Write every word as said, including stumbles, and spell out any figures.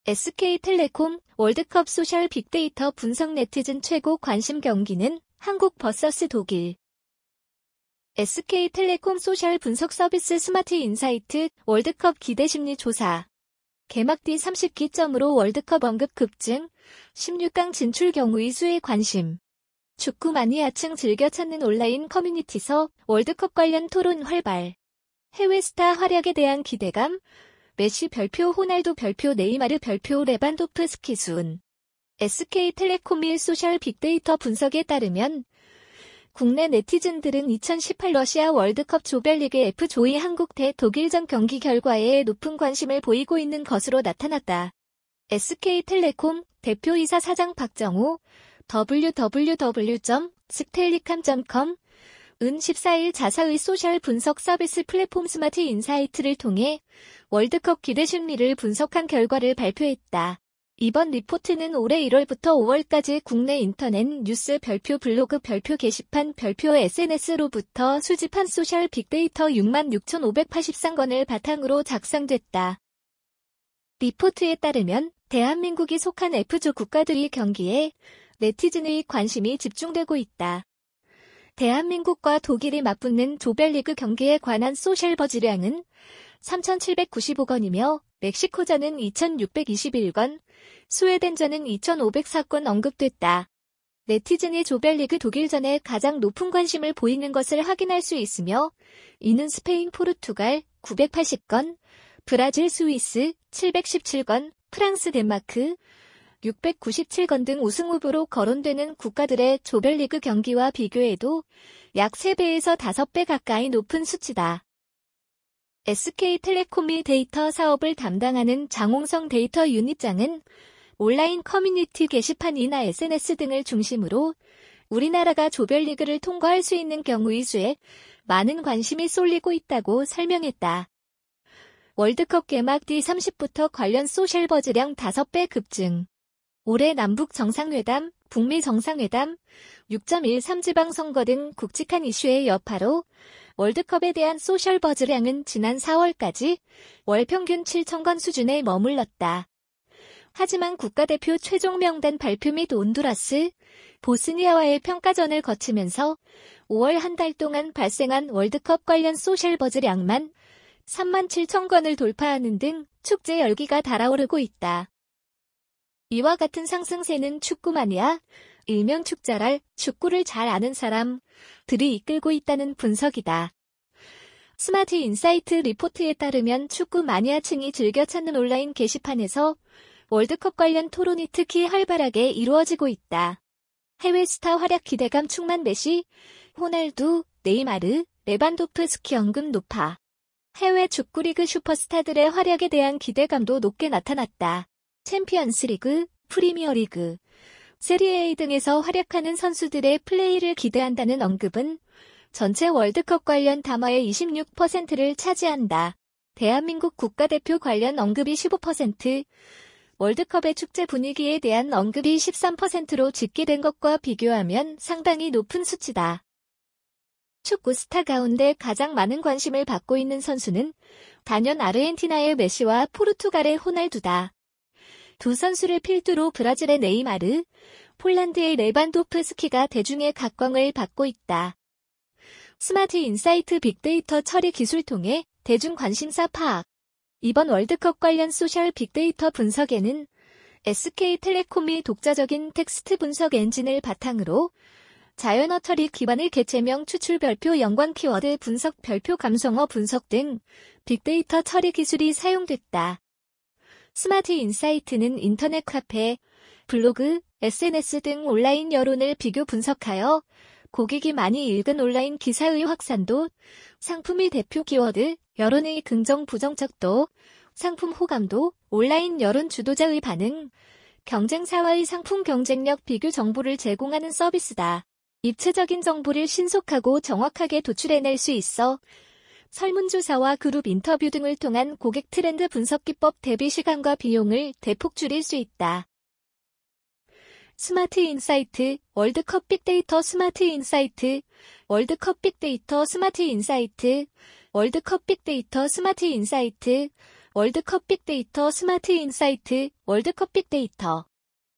에스케이텔레콤 월드컵 소셜 빅데이터 분석 네티즌 최고 관심 경기는 한국 vs 독일. 에스케이텔레콤 소셜 분석 서비스 스마트 인사이트 월드컵 기대 심리 조사. 개막 뒤 삼십 기점으로 월드컵 언급 급증, 십육 강 진출 경우의 수에 관심. 축구 마니아층 즐겨 찾는 온라인 커뮤니티서 월드컵 관련 토론 활발. 해외 스타 활약에 대한 기대감, 메시 별표 호날두 별표 네이마르 별표 레반도프스키 순. 에스케이텔레콤 일 소셜 빅데이터 분석에 따르면 국내 네티즌들은 이천십팔 러시아 월드컵 조별리그 F조이 한국 대 독일전 경기 결과에 높은 관심을 보이고 있는 것으로 나타났다. 에스케이텔레콤 대표이사 사장 박정호 더블유 더블유 더블유 점 스텔리캄 점 컴 은 십사 일 자사의 소셜 분석 서비스 플랫폼 스마트 인사이트를 통해 월드컵 기대 심리를 분석한 결과를 발표했다. 이번 리포트는 올해 일월부터 오월까지 국내 인터넷 뉴스 별표 블로그 별표 게시판 별표 에스엔에스로부터 수집한 소셜 빅데이터 육만 육천오백팔십삼 건을 바탕으로 작성됐다. 리포트에 따르면 대한민국이 속한 F조 국가들의 경기에 네티즌의 관심이 집중되고 있다. 대한민국과 독일이 맞붙는 조별리그 경기에 관한 소셜 버즈량은 삼천칠백구십오 건이며 멕시코전은 이천육백이십일 건, 스웨덴전은 이천오백사 건 언급됐다. 네티즌이 조별리그 독일전에 가장 높은 관심을 보이는 것을 확인할 수 있으며 이는 스페인, 포르투갈 구백팔십 건, 브라질, 스위스 칠백십칠 건, 프랑스, 덴마크 육백구십칠 건 등 우승 후보로 거론되는 국가들의 조별리그 경기와 비교해도 약 세 배에서 다섯 배 가까이 높은 수치다. 에스케이텔레콤이 데이터 사업을 담당하는 장홍성 데이터 유닛장은 온라인 커뮤니티 게시판이나 에스엔에스 등을 중심으로 우리나라가 조별리그를 통과할 수 있는 경우의 수에 많은 관심이 쏠리고 있다고 설명했다. 월드컵 개막 뒤 삼십부터 관련 소셜 버즈량 다섯 배 급증. 올해 남북 정상회담, 북미 정상회담, 육 점 일삼 지방선거 등 굵직한 이슈의 여파로 월드컵에 대한 소셜 버즈량은 지난 사월까지 월 평균 칠천 건 수준에 머물렀다. 하지만 국가대표 최종 명단 발표 및 온두라스, 보스니아와의 평가전을 거치면서 오월 한 달 동안 발생한 월드컵 관련 소셜 버즈량만 삼만 칠천 건을 돌파하는 등 축제 열기가 달아오르고 있다. 이와 같은 상승세는 축구 마니아, 일명 축자랄, 축구를 잘 아는 사람들이 이끌고 있다는 분석이다. 스마트 인사이트 리포트에 따르면 축구 마니아층이 즐겨 찾는 온라인 게시판에서 월드컵 관련 토론이 특히 활발하게 이루어지고 있다. 해외 스타 활약 기대감 충만 메시, 호날두, 네이마르, 레반도프스키 언급 높아. 해외 축구리그 슈퍼스타들의 활약에 대한 기대감도 높게 나타났다. 챔피언스리그, 프리미어리그, 세리에A 등에서 활약하는 선수들의 플레이를 기대한다는 언급은 전체 월드컵 관련 담화의 이십육 퍼센트를 차지한다. 대한민국 국가대표 관련 언급이 십오 퍼센트, 월드컵의 축제 분위기에 대한 언급이 십삼 퍼센트로 집계된 것과 비교하면 상당히 높은 수치다. 축구 스타 가운데 가장 많은 관심을 받고 있는 선수는 단연 아르헨티나의 메시와 포르투갈의 호날두다. 두 선수를 필두로 브라질의 네이마르, 폴란드의 레반도프스키가 대중의 각광을 받고 있다. 스마트 인사이트 빅데이터 처리 기술 통해 대중 관심사 파악. 이번 월드컵 관련 소셜 빅데이터 분석에는 에스케이텔레콤이 독자적인 텍스트 분석 엔진을 바탕으로 자연어 처리 기반의 개체명 추출 별표 연관 키워드 분석 별표 감성어 분석 등 빅데이터 처리 기술이 사용됐다. 스마트 인사이트는 인터넷 카페, 블로그, 에스엔에스 등 온라인 여론을 비교 분석하여 고객이 많이 읽은 온라인 기사의 확산도, 상품의 대표 키워드, 여론의 긍정 부정적도, 상품 호감도, 온라인 여론 주도자의 반응, 경쟁사와의 상품 경쟁력 비교 정보를 제공하는 서비스다. 입체적인 정보를 신속하고 정확하게 도출해낼 수 있어 설문조사와 그룹 인터뷰 등을 통한 고객 트렌드 분석 기법 대비 시간과 비용을 대폭 줄일 수 있다. 스마트 인사이트, 월드컵 빅데이터 스마트 인사이트, 월드컵 빅데이터 스마트 인사이트, 월드컵 빅데이터 스마트 인사이트, 월드컵 빅데이터 스마트 인사이트, 월드컵 빅데이터